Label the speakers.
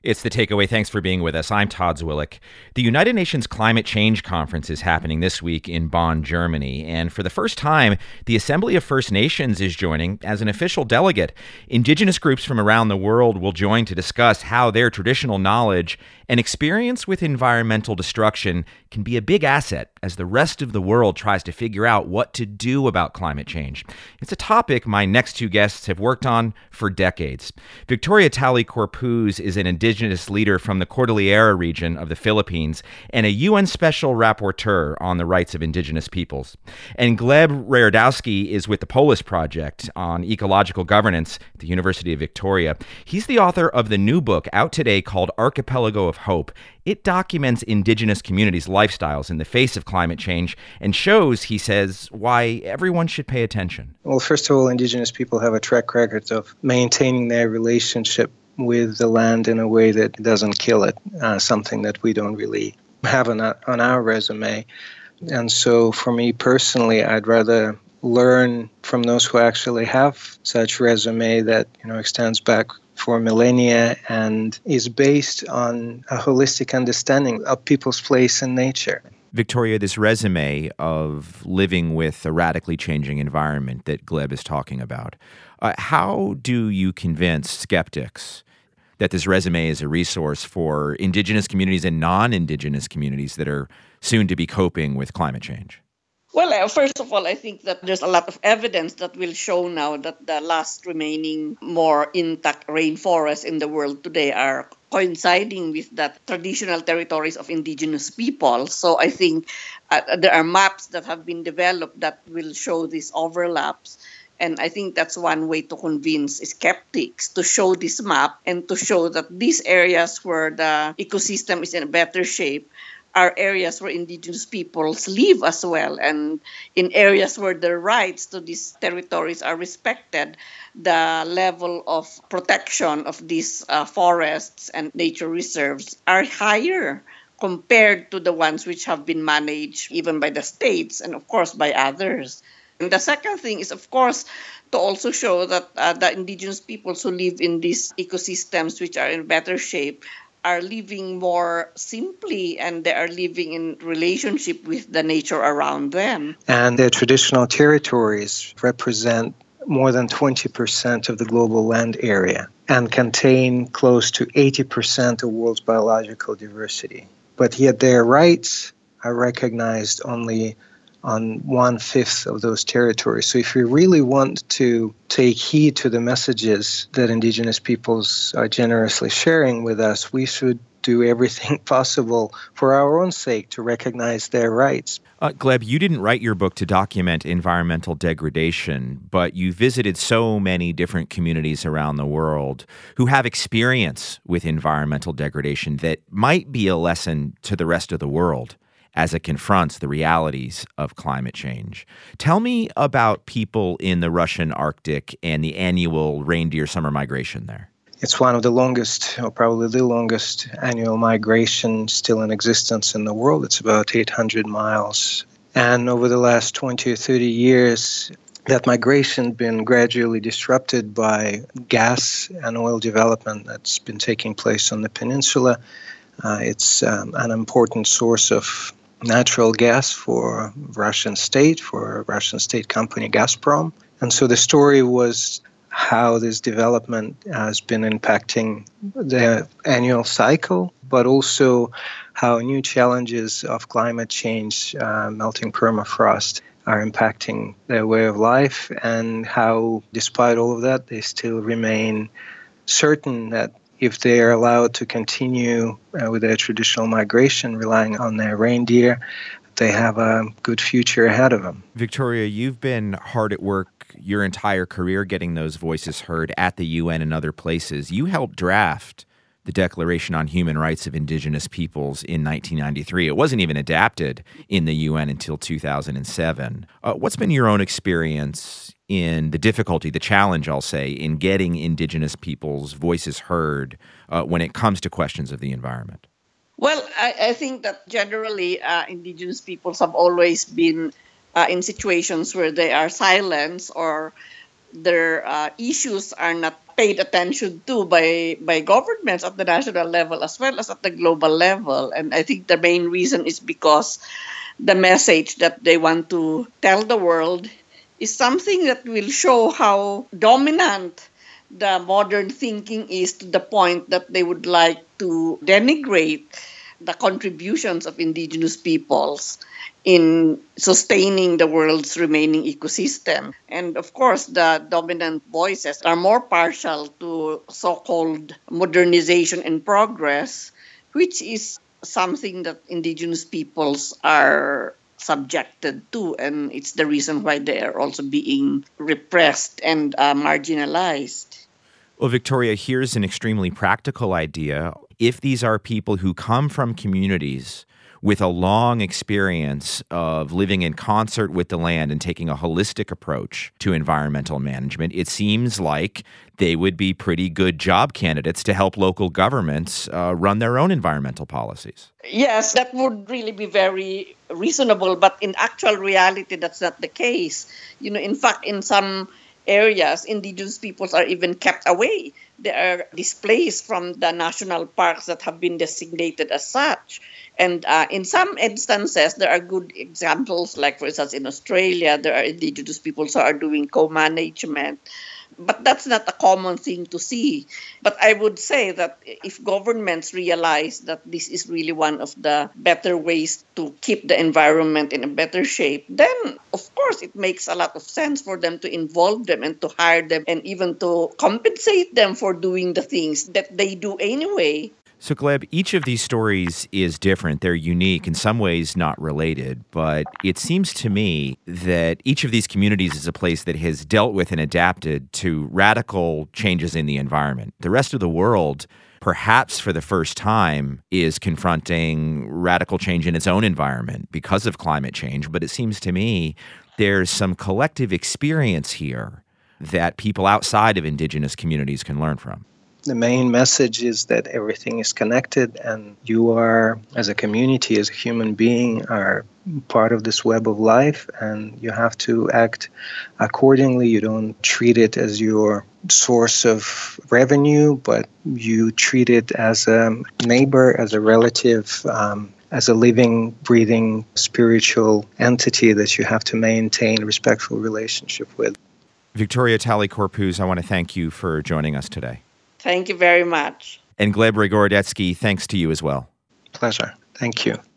Speaker 1: It's The Takeaway. Thanks for being with us. I'm Todd Zwillich. The United Nations Climate Change Conference is happening this week in Bonn, Germany. And for the first time, the Assembly of First Nations is joining as an official delegate. Indigenous groups from around the world will join to discuss how their traditional knowledge and experience with environmental destruction can be a big asset as the rest of the world tries to figure out what to do about climate change. It's a topic my next two guests have worked on for decades. Victoria Tally Corpuz is an indigenous leader from the Cordillera region of the Philippines and a UN Special Rapporteur on the rights of indigenous peoples. And Gleb Rayardowski is with the Polis Project on ecological governance at the University of Victoria. He's the author of the new book out today called Archipelago of Hope. It documents indigenous communities' lifestyles in the face of climate change and shows, he says, why everyone should pay attention.
Speaker 2: Well, first of all, indigenous people have a track record of maintaining their relationship with the land in a way that doesn't kill it, something that we don't really have on our resume. And so for me personally, I'd rather learn from those who actually have such resume that extends back for millennia and is based on a holistic understanding of people's place in nature.
Speaker 1: Victoria, this resume of living with a radically changing environment that Gleb is talking about, how do you convince skeptics that this resume is a resource for indigenous communities and non-indigenous communities that are soon to be coping with climate change?
Speaker 3: Well, first of all, I think that there's a lot of evidence that will show now that the last remaining more intact rainforests in the world today are coinciding with the traditional territories of indigenous people. So I think there are maps that have been developed that will show these overlaps. And I think that's one way to convince skeptics to show this map and to show that these areas where the ecosystem is in a better shape are areas where indigenous peoples live as well. And in areas where the rights to these territories are respected, the level of protection of these forests and nature reserves are higher compared to the ones which have been managed even by the states and, of course, by others. And the second thing is, of course, to also show that the indigenous peoples who live in these ecosystems which are in better shape are living more simply and they are living in relationship with the nature around them.
Speaker 2: And their traditional territories represent more than 20% of the global land area and contain close to 80% of the world's biological diversity. But yet their rights are recognized only on 1/5 of those territories. So if we really want to take heed to the messages that indigenous peoples are generously sharing with us, we should do everything possible for our own sake to recognize their rights.
Speaker 1: Gleb, you didn't write your book to document environmental degradation, but you visited so many different communities around the world who have experience with environmental degradation that might be a lesson to the rest of the world as it confronts the realities of climate change. Tell me about people in the Russian Arctic and the annual reindeer summer migration there.
Speaker 2: It's one of the longest, or probably the longest, annual migration still in existence in the world. It's about 800 miles. And over the last 20 or 30 years, that migration been gradually disrupted by gas and oil development that's been taking place on the peninsula. It's an important source of natural gas for Russian state company Gazprom. And so the story was how this development has been impacting the annual cycle, but also how new challenges of climate change, melting permafrost, are impacting their way of life, and how, despite all of that, they still remain certain that if they are allowed to continue with their traditional migration, relying on their reindeer, they have a good future ahead of them.
Speaker 1: Victoria, you've been hard at work your entire career getting those voices heard at the UN and other places. You helped draft the Declaration on Human Rights of Indigenous Peoples in 1993. It wasn't even adapted in the UN until 2007. What's been your own experience in the difficulty, the challenge, I'll say, in getting indigenous people's voices heard when it comes to questions of the environment?
Speaker 3: Well, I think that generally indigenous peoples have always been in situations where they are silenced or their issues are not paid attention to by governments at the national level as well as at the global level. And I think the main reason is because the message that they want to tell the world is something that will show how dominant the modern thinking is, to the point that they would like to denigrate the contributions of indigenous peoples in sustaining the world's remaining ecosystem. And of course, the dominant voices are more partial to so-called modernization and progress, which is something that indigenous peoples are subjected to, and it's the reason why they are also being repressed and marginalized.
Speaker 1: Well, Victoria, here's an extremely practical idea. If these are people who come from communities with a long experience of living in concert with the land and taking a holistic approach to environmental management, it seems like they would be pretty good job candidates to help local governments run their own environmental policies.
Speaker 3: Yes, that would really be very reasonable, but in actual reality, that's not the case. In fact, in some areas, indigenous peoples are even kept away. They are displaced from the national parks that have been designated as such. And in some instances, there are good examples, like, for instance, in Australia, there are indigenous peoples who are doing co-management. But that's not a common thing to see. But I would say that if governments realize that this is really one of the better ways to keep the environment in a better shape, then, of course, it makes a lot of sense for them to involve them and to hire them and even to compensate them for doing the things that they do anyway.
Speaker 1: So, Gleb, each of these stories is different. They're unique, in some ways not related, but it seems to me that each of these communities is a place that has dealt with and adapted to radical changes in the environment. The rest of the world, perhaps for the first time, is confronting radical change in its own environment because of climate change, but it seems to me there's some collective experience here that people outside of indigenous communities can learn from.
Speaker 2: The main message is that everything is connected, and you are, as a community, as a human being, are part of this web of life, and you have to act accordingly. You don't treat it as your source of revenue, but you treat it as a neighbor, as a relative, as a living, breathing, spiritual entity that you have to maintain a respectful relationship with.
Speaker 1: Victoria Talley-Corpuz, I want to thank you for joining us today.
Speaker 3: Thank you very much.
Speaker 1: And Gleb Rygorodetsky, thanks to you as well.
Speaker 2: Pleasure. Thank you.